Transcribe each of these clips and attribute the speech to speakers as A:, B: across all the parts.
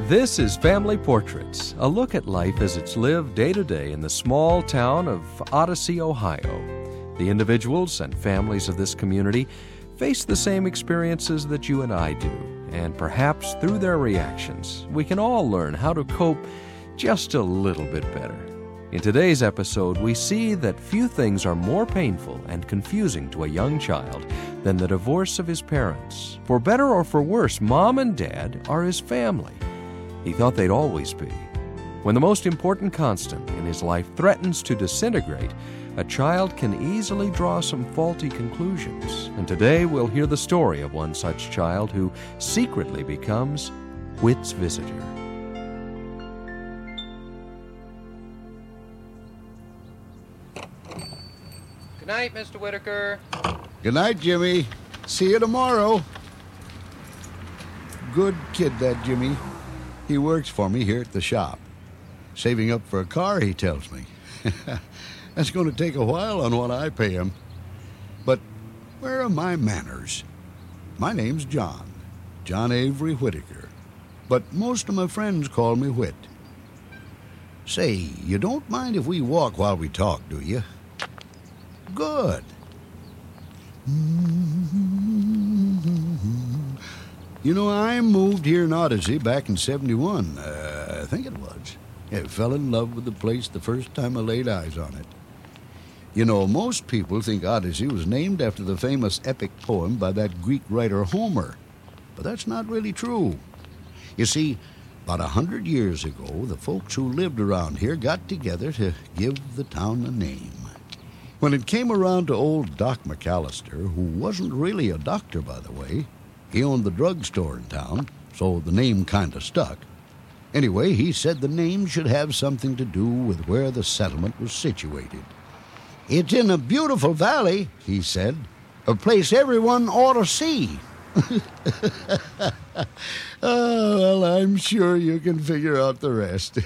A: This is Family Portraits, a look at life as it's lived day to day in the small town of Odyssey, Ohio. The individuals and families of this community face the same experiences that you and I do, and perhaps through their reactions, we can all learn how to cope just a little bit better. In today's episode, we see that few things are more painful and confusing to a young child than the divorce of his parents. For better or for worse, Mom and Dad are his family. He thought they'd always be. When the most important constant in his life threatens to disintegrate, a child can easily draw some faulty conclusions. And today we'll hear the story of one such child who secretly becomes Whit's visitor.
B: Good night, Mr. Whitaker.
C: Good night, Jimmy. See you tomorrow. Good kid, that Jimmy. He works for me here at the shop. Saving up for a car, he tells me. That's going to take a while on what I pay him. But where are my manners? My name's John Avery Whitaker. But most of my friends call me Whit. Say, you don't mind if we walk while we talk, do you? Good. You know, I moved here in Odyssey back in 71, I think it was. I fell in love with the place the first time I laid eyes on it. You know, most people think Odyssey was named after the famous epic poem by that Greek writer Homer. But that's not really true. You see, about 100 years ago, the folks who lived around here got together to give the town a name. When it came around to old Doc McAllister, who wasn't really a doctor, by the way, he owned the drugstore in town, so the name kind of stuck. Anyway, he said the name should have something to do with where the settlement was situated. It's in a beautiful valley, he said, a place everyone ought to see. Oh, well, I'm sure you can figure out the rest.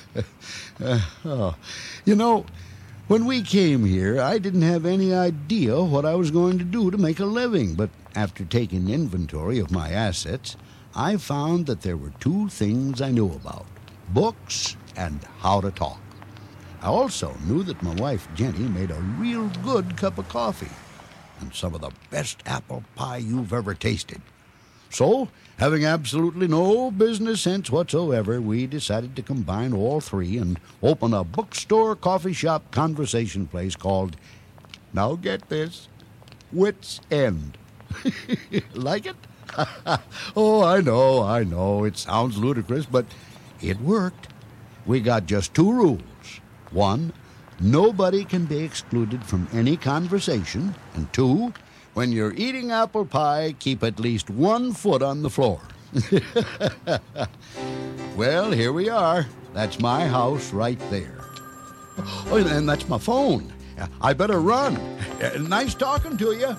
C: You know, when we came here, I didn't have any idea what I was going to do to make a living, but after taking inventory of my assets, I found that there were two things I knew about: books and how to talk. I also knew that my wife Jenny made a real good cup of coffee and some of the best apple pie you've ever tasted. So, having absolutely no business sense whatsoever, we decided to combine all three and open a bookstore, coffee shop, conversation place called, now get this, Whit's End. Like it? Oh, I know. It sounds ludicrous, but it worked. We got just two rules. One, nobody can be excluded from any conversation. And two, when you're eating apple pie, keep at least 1 foot on the floor. Well, here we are. That's my house right there. Oh, and that's my phone. I better run. Nice talking to you.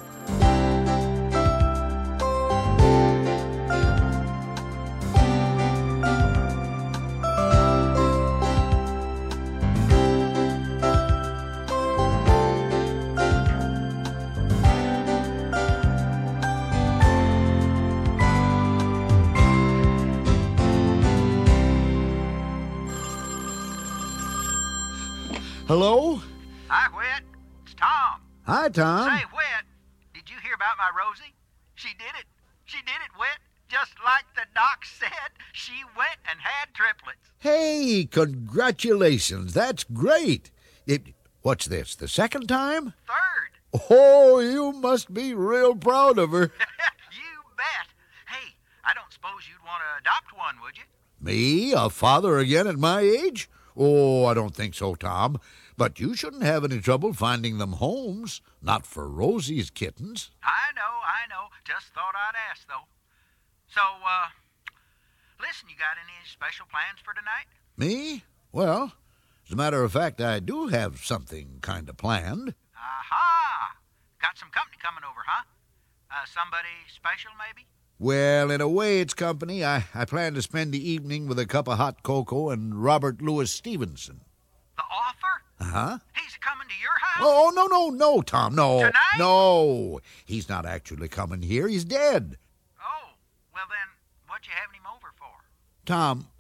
C: Hello?
D: Hi, Whit. It's Tom.
C: Hi, Tom.
D: Say, Whit, did you hear about my Rosie? She did it. She did it, Whit. Just like the doc said, she went and had triplets.
C: Hey, congratulations. That's great. What's this, the second time?
D: Third.
C: Oh, you must be real proud of her.
D: You bet. Hey, I don't suppose you'd want to adopt one, would you?
C: Me, a father again at my age? Oh, I don't think so, Tom. But you shouldn't have any trouble finding them homes. Not for Rosie's kittens.
D: I know. Just thought I'd ask, though. So, listen, you got any special plans for tonight?
C: Me? Well, as a matter of fact, I do have something kind of planned.
D: Aha! Got some company coming over, huh? Somebody special, maybe?
C: Well, in a way, it's company. I plan to spend the evening with a cup of hot cocoa and Robert Louis Stevenson.
D: The author?
C: Uh-huh.
D: He's coming to your house?
C: Oh, no, Tom, no.
D: Tonight?
C: No, he's not actually coming here. He's dead.
D: Oh, well then, what'd you having him over for?
C: Tom,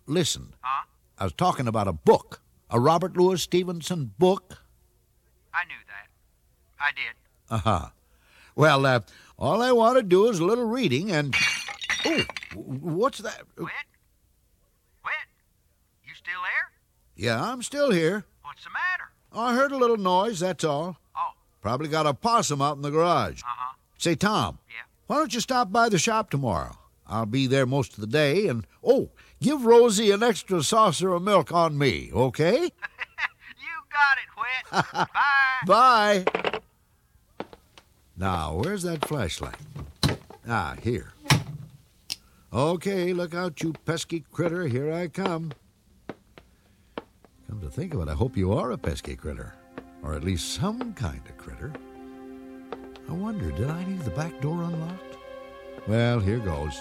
C: listen.
D: Huh?
C: I was talking about a book. A Robert Louis Stevenson book.
D: I knew that. I did.
C: Uh-huh. Well, all I want to do is a little reading and... Oh, what's that?
D: Whit? Whit? You still there?
C: Yeah, I'm still here.
D: What's the matter?
C: I heard a little noise, that's all.
D: Oh.
C: Probably got a possum out in the garage.
D: Uh-huh.
C: Say, Tom.
D: Yeah?
C: Why don't you stop by the shop tomorrow? I'll be there most of the day, and, give Rosie an extra saucer of milk on me, okay?
D: You got it, Whit. Bye.
C: Bye. Now, where's that flashlight? Ah, here. Okay, look out, you pesky critter. Here I come. Come to think of it, I hope you are a pesky critter. Or at least some kind of critter. I wonder, did I leave the back door unlocked? Well, here goes.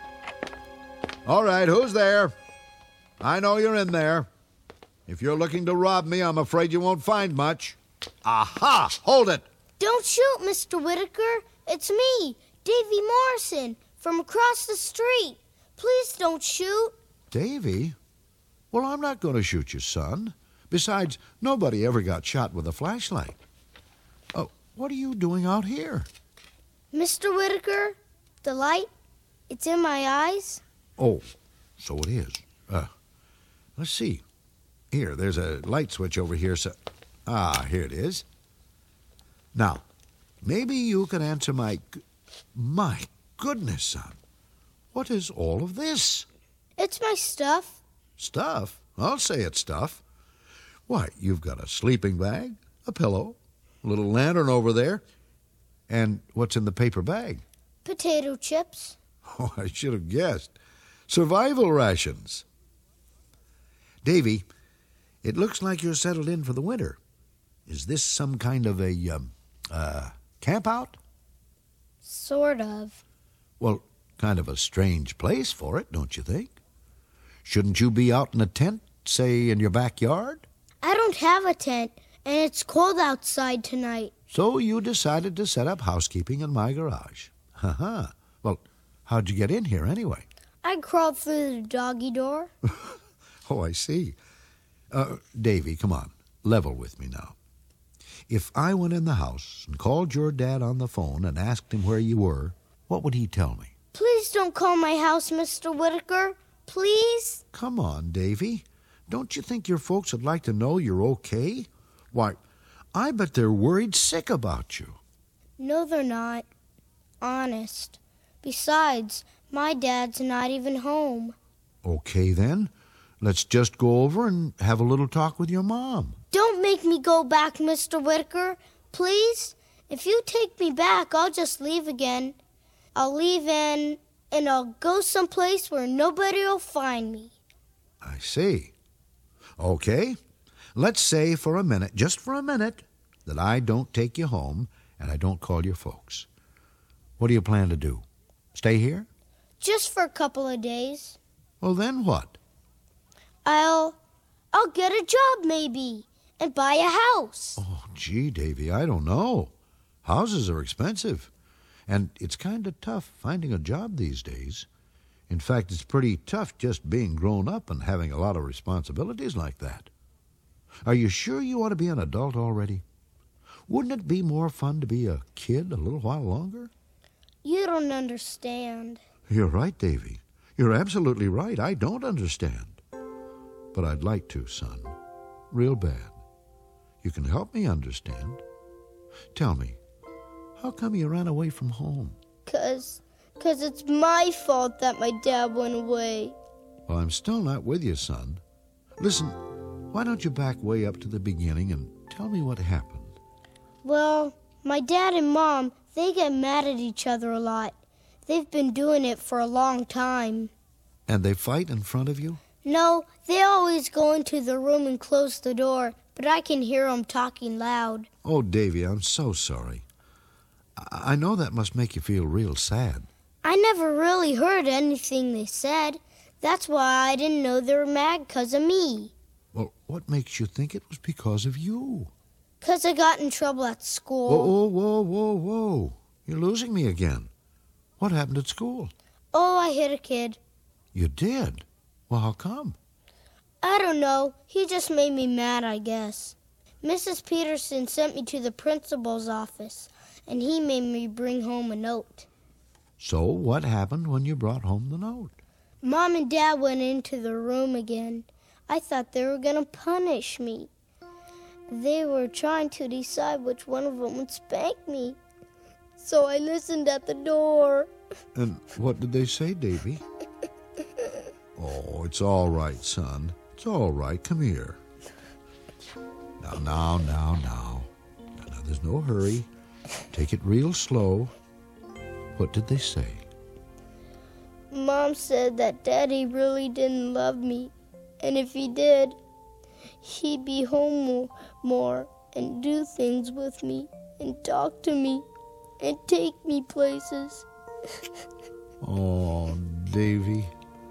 C: All right, who's there? I know you're in there. If you're looking to rob me, I'm afraid you won't find much. Aha! Hold it!
E: Don't shoot, Mr. Whitaker. It's me, Davy Morrison, from across the street. Please don't shoot.
C: Davy? Well, I'm not going to shoot you, son. Besides, nobody ever got shot with a flashlight. Oh, what are you doing out here?
E: Mr. Whitaker, the light, it's in my eyes.
C: Oh, so it is. Let's see. Here, there's a light switch over here, so... Ah, here it is. Now, maybe you can answer my goodness, son. What is all of this?
E: It's my stuff.
C: Stuff? I'll say it's stuff. Why, you've got a sleeping bag, a pillow, a little lantern over there, and what's in the paper bag?
E: Potato chips.
C: Oh, I should have guessed. Survival rations. Davy, it looks like you're settled in for the winter. Is this some kind of a camp out?
E: Sort of.
C: Well, kind of a strange place for it, don't you think? Shouldn't you be out in a tent, say in your backyard?
E: I don't have a tent, and it's cold outside tonight.
C: So you decided to set up housekeeping in my garage. Ha-ha. Well, how'd you get in here anyway?
E: I crawled through the doggy door.
C: Oh, I see. Davy, come on. Level with me now. If I went in the house and called your dad on the phone and asked him where you were, what would he tell me?
E: Please don't call my house, Mr. Whitaker. Please?
C: Come on, Davy. Don't you think your folks would like to know you're okay? Why, I bet they're worried sick about you.
E: No, they're not. Honest. Besides, my dad's not even home.
C: Okay, then. Let's just go over and have a little talk with your mom.
E: Don't make me go back, Mr. Whitaker. Please? If you take me back, I'll just leave again. I'll leave and I'll go someplace where nobody will find me.
C: I see. Okay. Let's say for a minute, just for a minute, that I don't take you home and I don't call your folks. What do you plan to do? Stay here?
E: Just for a couple of days.
C: Well, then what?
E: I'll get a job, maybe, and buy a house.
C: Oh, gee, Davy, I don't know. Houses are expensive, and it's kind of tough finding a job these days. In fact, it's pretty tough just being grown up and having a lot of responsibilities like that. Are you sure you want to be an adult already? Wouldn't it be more fun to be a kid a little while longer?
E: You don't understand.
C: You're right, Davy. You're absolutely right. I don't understand. But I'd like to, son. Real bad. You can help me understand. Tell me, how come you ran away from home?
E: 'Cause it's my fault that my dad went away.
C: Well, I'm still not with you, son. Listen, why don't you back way up to the beginning and tell me what happened?
E: Well, my dad and Mom, they get mad at each other a lot. They've been doing it for a long time.
C: And they fight in front of you?
E: No, they always go into the room and close the door, but I can hear them talking loud.
C: Oh, Davy, I'm so sorry. I know that must make you feel real sad.
E: I never really heard anything they said. That's why I didn't know they were mad 'cause of me.
C: Well, what makes you think it was because of you?
E: 'Cause I got in trouble at school.
C: Whoa. You're losing me again. What happened at school?
E: Oh, I hit a kid.
C: You did? Well, how come?
E: I don't know. He just made me mad, I guess. Mrs. Peterson sent me to the principal's office, and he made me bring home a note.
C: So what happened when you brought home the note?
E: Mom and Dad went into the room again. I thought they were going to punish me. They were trying to decide which one of them would spank me. So I listened at the door.
C: And what did they say, Davy? Oh, it's all right, son. It's all right. Come here. Now. Now, there's no hurry. Take it real slow. What did they say?
E: Mom said that Daddy really didn't love me. And if he did, he'd be home more and do things with me and talk to me and take me places.
C: Oh, Davy.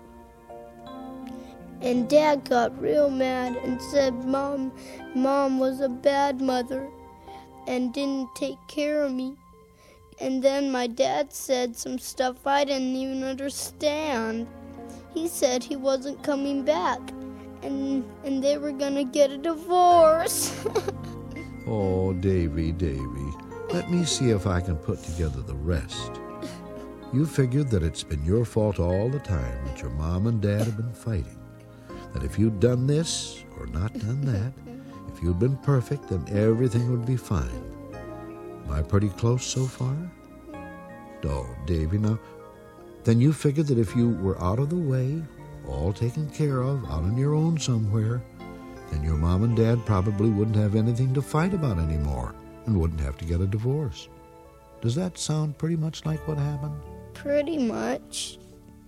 E: And Dad got real mad and said Mom was a bad mother and didn't take care of me. And then my dad said some stuff I didn't even understand. He said he wasn't coming back and they were gonna get a divorce.
C: Oh, Davy. Let me see if I can put together the rest. You figured that it's been your fault all the time that your mom and dad have been fighting. That if you'd done this or not done that, if you'd been perfect, then everything would be fine. Am I pretty close so far? Oh, Davy, now, then you figured that if you were out of the way, all taken care of, out on your own somewhere, then your mom and dad probably wouldn't have anything to fight about anymore and wouldn't have to get a divorce. Does that sound pretty much like what happened?
E: Pretty much.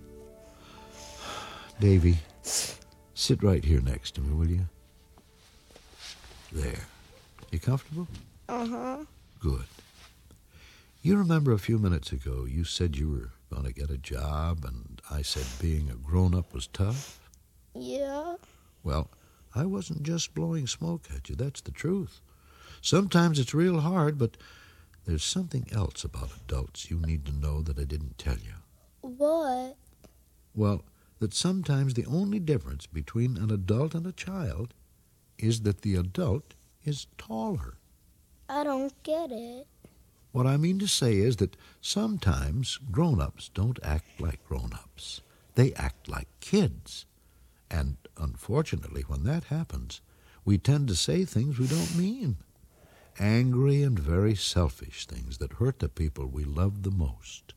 C: Davy, sit right here next to me, will you? There. You comfortable?
E: Uh-huh.
C: Good. You remember a few minutes ago you said you were going to get a job, and I said being a grown-up was tough?
E: Yeah.
C: Well, I wasn't just blowing smoke at you. That's the truth. Sometimes it's real hard, but there's something else about adults you need to know that I didn't tell you.
E: What?
C: Well, that sometimes the only difference between an adult and a child is that the adult is taller.
E: I don't get it.
C: What I mean to say is that sometimes grown-ups don't act like grown-ups. They act like kids. And unfortunately, when that happens, we tend to say things we don't mean. Angry and very selfish things that hurt the people we love the most.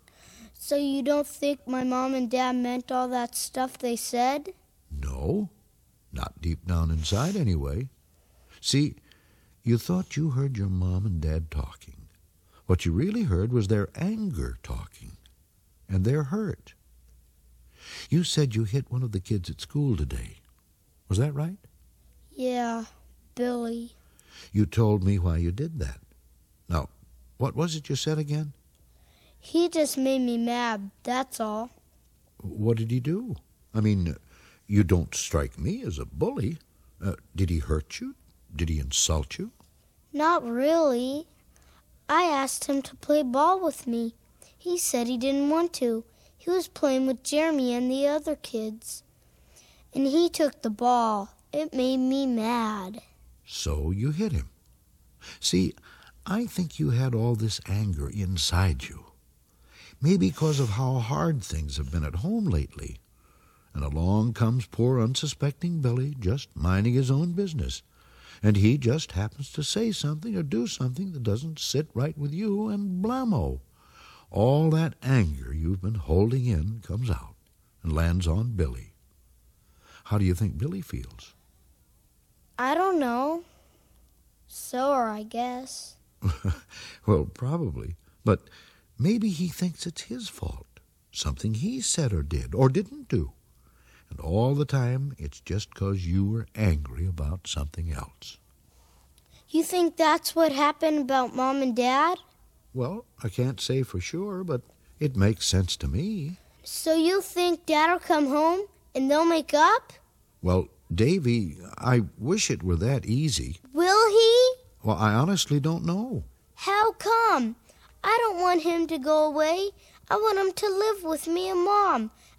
E: So you don't think my mom and dad meant all that stuff they said?
C: No, not deep down inside anyway. See, you thought you heard your mom and dad talking. What you really heard was their anger talking, and their hurt. You said you hit one of the kids at school today. Was that right?
E: Yeah, Billy.
C: You told me why you did that. Now, what was it you said again?
E: He just made me mad, that's all.
C: What did he do? I mean, you don't strike me as a bully. Did he hurt you? Did he insult you?
E: Not really. I asked him to play ball with me. He said he didn't want to. He was playing with Jeremy and the other kids. And he took the ball. It made me mad.
C: So you hit him. See, I think you had all this anger inside you. Maybe because of how hard things have been at home lately. And along comes poor unsuspecting Billy, just minding his own business. And he just happens to say something or do something that doesn't sit right with you, and blammo. All that anger you've been holding in comes out and lands on Billy. How do you think Billy feels?
E: I don't know. Sore, I guess.
C: Well, probably. But maybe he thinks it's his fault. Something he said or did or didn't do. And all the time, it's just 'cause you were angry about something else.
E: You think that's what happened about Mom and Dad?
C: Well, I can't say for sure, but it makes sense to me.
E: So you think Dad'll come home and they'll make up?
C: Well, Davy, I wish it were that easy.
E: Will he?
C: Well, I honestly don't know.
E: How come? I don't want him to go away. I want him to live with me and Mom.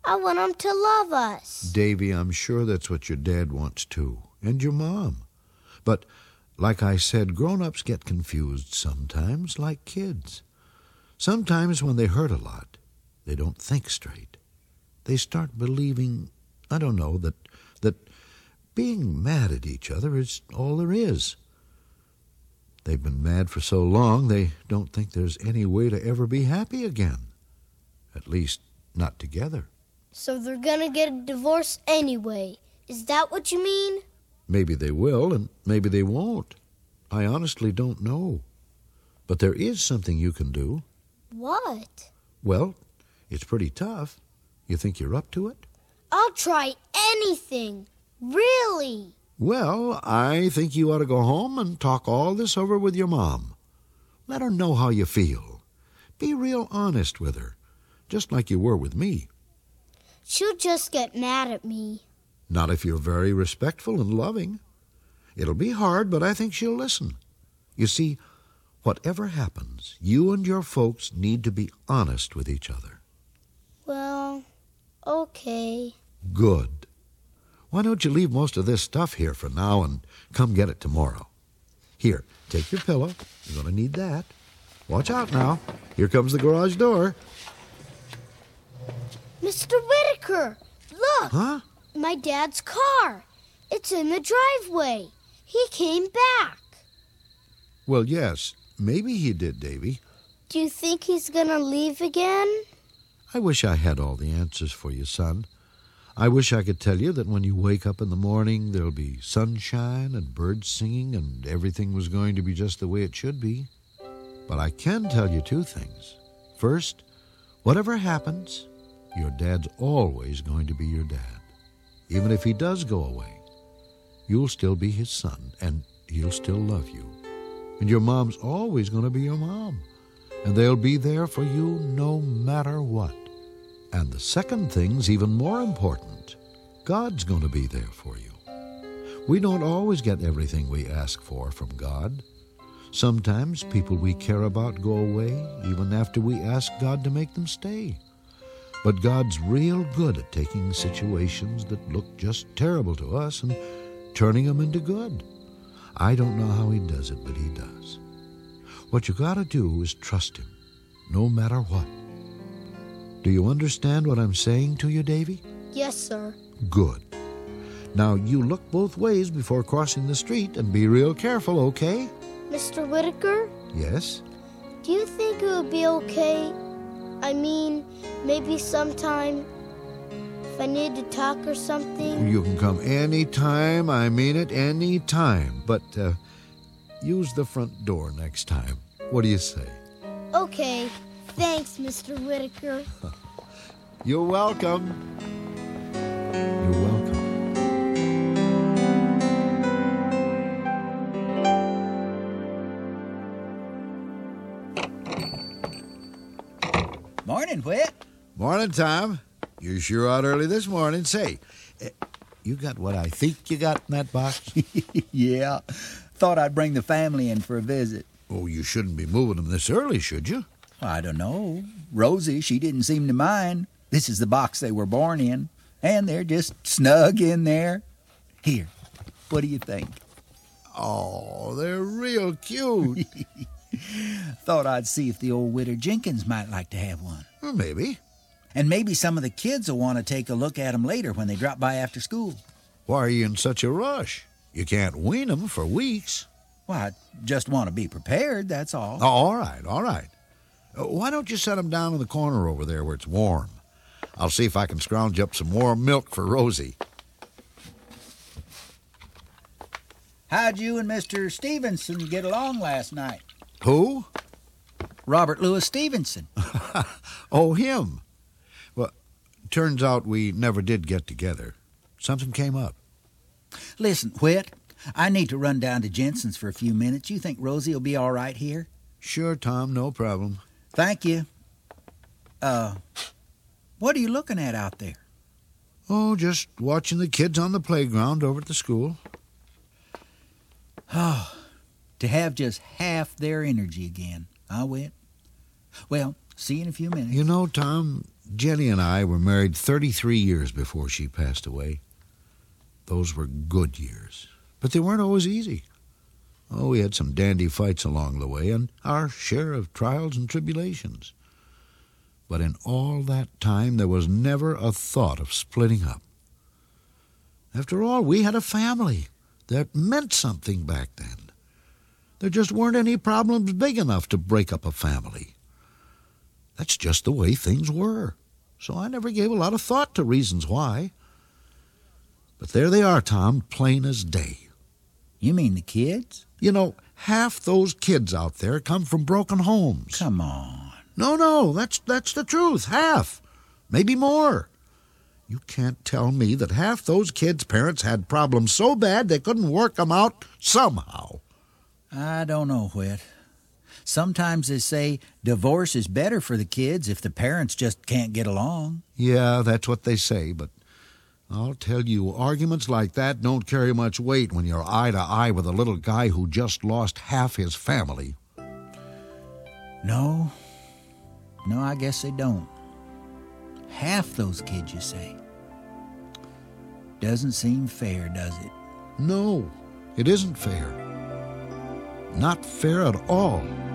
E: I want him to love us.
F: Davy, I'm sure that's what your dad wants too, and your mom. But, like I said, grown-ups get confused sometimes, like kids. Sometimes when they hurt a lot, they don't think straight. They start believing, I don't know, that being mad at each other is all there is. They've been mad for so long, they don't think there's any way to ever be happy again. At least, not together.
E: So they're gonna get a divorce anyway. Is that what you mean?
F: Maybe they will, and maybe they won't. I honestly don't know. But there is something you can do.
E: What?
F: Well, it's pretty tough. You think you're up to it?
E: I'll try anything. Really?
F: Well, I think you ought to go home and talk all this over with your mom. Let her know how you feel. Be real honest with her, just like you were with me.
E: She'll just get mad at me.
F: Not if you're very respectful and loving. It'll be hard, but I think she'll listen. You see, whatever happens, you and your folks need to be honest with each other.
E: Well, okay.
F: Good. Why don't you leave most of this stuff here for now and come get it tomorrow? Here, take your pillow. You're going to need that. Watch out now. Here comes the garage door.
E: Mr. Whitaker, look!
F: Huh?
E: My dad's car. It's in the driveway. He came back.
F: Well, yes, maybe he did, Davy.
E: Do you think he's gonna leave again?
F: I wish I had all the answers for you, son. I wish I could tell you that when you wake up in the morning, there'll be sunshine and birds singing and everything was going to be just the way it should be. But I can tell you two things. First, whatever happens, your dad's always going to be your dad. Even if he does go away, you'll still be his son, and he'll still love you. And your mom's always going to be your mom, and they'll be there for you no matter what. And the second thing's even more important. God's going to be there for you. We don't always get everything we ask for from God. Sometimes people we care about go away even after we ask God to make them stay. But God's real good at taking situations that look just terrible to us and turning them into good. I don't know how he does it, but he does. What you got to do is trust him, no matter what. Do you understand what I'm saying to you, Davy?
E: Yes, sir.
F: Good. Now, you look both ways before crossing the street and be real careful, okay?
E: Mr. Whitaker,
F: Yes?
E: do you think it would be okay? I mean, maybe sometime if I need to talk or something?
F: You can come any time, I mean it, any time. But use the front door next time. What do you say?
E: Okay. Thanks, Mr. Whitaker.
F: You're welcome. You're welcome.
D: Morning, Whit.
F: Morning, Tom. You're sure out early this morning. Say, you got what I think you got in that box?
D: Yeah. Thought I'd bring the family in for a visit.
F: Oh, you shouldn't be moving them this early, should you?
D: I don't know. Rosie, she didn't seem to mind. This is the box they were born in, and they're just snug in there. Here, what do you think?
F: Oh, they're real cute.
D: Thought I'd see if the old Widder Jenkins might like to have one.
F: Well, maybe.
D: And maybe some of the kids will want to take a look at 'em later when they drop by after school.
F: Why are you in such a rush? You can't wean them for weeks.
D: Well, I just want to be prepared, that's all.
F: Oh, all right, all right. Why don't you set them down in the corner over there where it's warm? I'll see if I can scrounge up some warm milk for Rosie.
D: How'd you and Mr. Stevenson get along last night?
F: Who?
D: Robert Louis Stevenson.
F: Oh, him. Well, turns out we never did get together. Something came up.
D: Listen, Whit, I need to run down to Jensen's for a few minutes. You think Rosie will be all right here?
F: Sure, Tom, no problem.
D: Thank you. What are you looking at out there?
F: Oh, just watching the kids on the playground over at the school.
D: Oh, to have just half their energy again, huh, Whit? Well, see you in a few minutes.
F: You know, Tom, Jenny and I were married 33 years before she passed away. Those were good years, but they weren't always easy. Oh, we had some dandy fights along the way and our share of trials and tribulations. But in all that time, there was never a thought of splitting up. After all, we had a family that meant something back then. There just weren't any problems big enough to break up a family. That's just the way things were. So I never gave a lot of thought to reasons why. But there they are, Tom, plain as day.
D: You mean the kids?
F: You know, half those kids out there come from broken homes.
D: Come on.
F: No, that's the truth. Half. Maybe more. You can't tell me that half those kids' parents had problems so bad they couldn't work them out somehow.
D: I don't know, Whit. Sometimes they say divorce is better for the kids if the parents just can't get along.
F: Yeah, that's what they say, but I'll tell you, arguments like that don't carry much weight when you're eye to eye with a little guy who just lost half his family.
D: No, I guess they don't. Half those kids, you say? Doesn't seem fair, does it?
F: No, it isn't fair. Not fair at all.